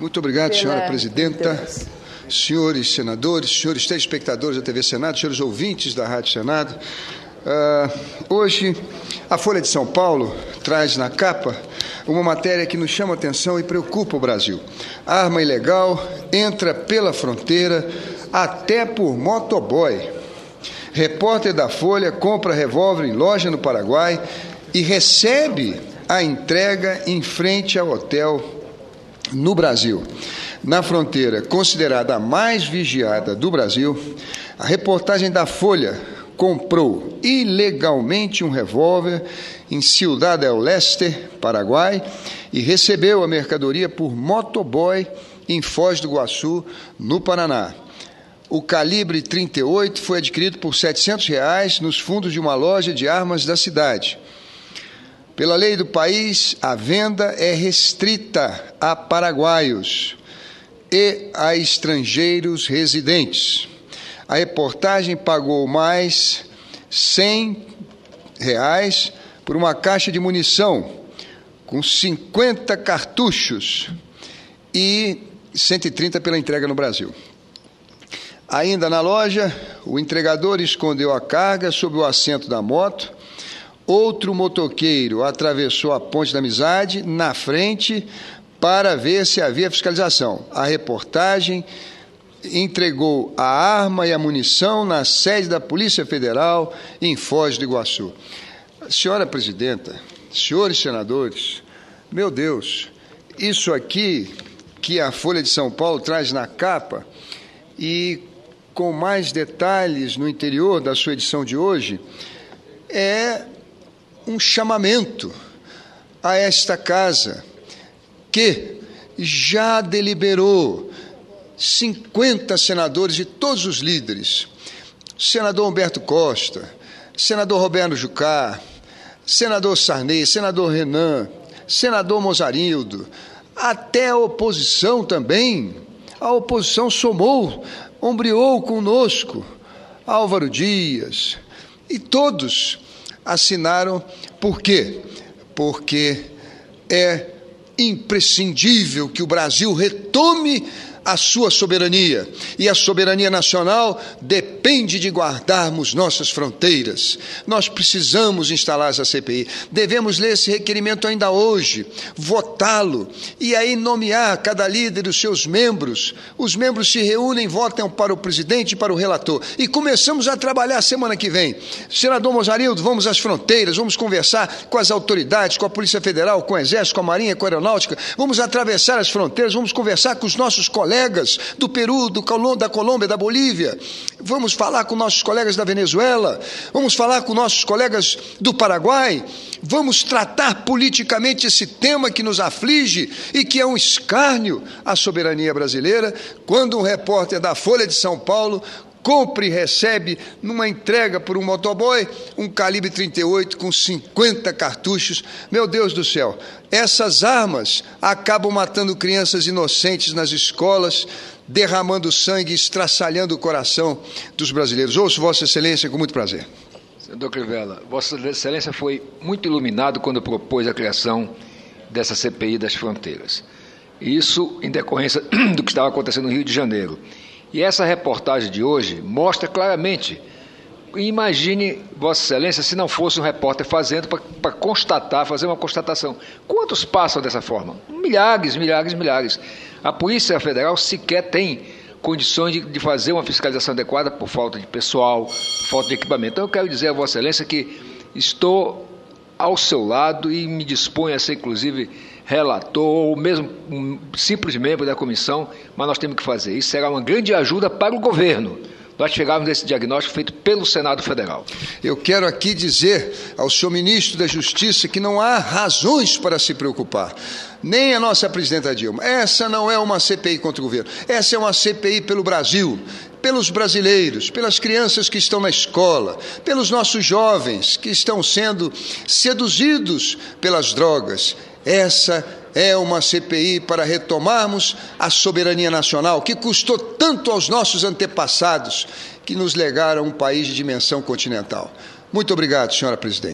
Muito obrigado, senhora presidenta, senhores senadores, senhores telespectadores da TV Senado, senhores ouvintes da Rádio Senado. Hoje, a Folha de São Paulo traz na capa uma matéria que nos chama a atenção e preocupa o Brasil. Arma ilegal entra pela fronteira até por motoboy. Repórter da Folha compra revólver em loja no Paraguai e recebe a entrega em frente ao hotel no Brasil. Na fronteira, considerada a mais vigiada do Brasil, a reportagem da Folha comprou ilegalmente um revólver em Ciudad del Este, Paraguai, e recebeu a mercadoria por motoboy em Foz do Iguaçu, no Paraná. O calibre 38 foi adquirido por R$ 700 nos fundos de uma loja de armas da cidade. Pela lei do país, a venda é restrita a paraguaios e a estrangeiros residentes. A reportagem pagou mais R$ 100 por uma caixa de munição com 50 cartuchos e 130 pela entrega no Brasil. Ainda na loja, o entregador escondeu a carga sob o assento da moto. Outro motoqueiro atravessou a Ponte da Amizade na frente para ver se havia fiscalização. A reportagem entregou a arma e a munição na sede da Polícia Federal em Foz do Iguaçu. Senhora presidenta, senhores senadores, meu Deus, isso aqui que a Folha de São Paulo traz na capa e com mais detalhes no interior da sua edição de hoje, é um chamamento a esta casa que já deliberou 50 senadores de todos os líderes, senador Humberto Costa, senador Roberto Jucá, senador Sarney, senador Renan, senador Mozarildo, até a oposição também. A oposição somou, ombreou conosco, Álvaro Dias, e todos assinaram. Por quê? Porque é imprescindível que o Brasil retome a sua soberania, e a soberania nacional depende de guardarmos nossas fronteiras. Nós precisamos instalar essa CPI, devemos ler esse requerimento ainda hoje, votá-lo, e aí nomear cada líder os seus membros. Os membros se reúnem, votam para o presidente e para o relator, e começamos a trabalhar semana que vem. Senador Mozarildo, vamos às fronteiras, vamos conversar com as autoridades, com a Polícia Federal, com o Exército, com a Marinha, com a Aeronáutica, vamos atravessar as fronteiras, vamos conversar com os nossos colegas do Peru, da Colômbia, da Bolívia, vamos falar com nossos colegas da Venezuela, vamos falar com nossos colegas do Paraguai, vamos tratar politicamente esse tema que nos aflige e que é um escárnio à soberania brasileira, quando um repórter da Folha de São Paulo compra e recebe, numa entrega por um motoboy, um calibre 38 com 50 cartuchos. Meu Deus do céu, essas armas acabam matando crianças inocentes nas escolas, derramando sangue, estraçalhando o coração dos brasileiros. Ouço Vossa Excelência com muito prazer. Senador Crivella, Vossa Excelência foi muito iluminado quando propôs a criação dessa CPI das fronteiras. Isso em decorrência do que estava acontecendo no Rio de Janeiro. E essa reportagem de hoje mostra claramente. Imagine, Vossa Excelência, se não fosse um repórter fazendo para constatar, fazer uma constatação. Quantos passam dessa forma? Milhares, milhares, milhares. A Polícia Federal sequer tem condições de fazer uma fiscalização adequada por falta de pessoal, falta de equipamento. Então, eu quero dizer a Vossa Excelência que estou ao seu lado e me disponho a ser, inclusive, relator ou mesmo um simples membro da comissão, mas nós temos que fazer. Isso será uma grande ajuda para o governo. Nós chegamos nesse diagnóstico feito pelo Senado Federal. Eu quero aqui dizer ao senhor ministro da Justiça que não há razões para se preocupar. Nem a nossa presidenta Dilma. Essa não é uma CPI contra o governo. Essa é uma CPI pelo Brasil, pelos brasileiros, pelas crianças que estão na escola, pelos nossos jovens que estão sendo seduzidos pelas drogas. Essa é uma CPI para retomarmos a soberania nacional, que custou tanto aos nossos antepassados, que nos legaram um país de dimensão continental. Muito obrigado, senhora presidente.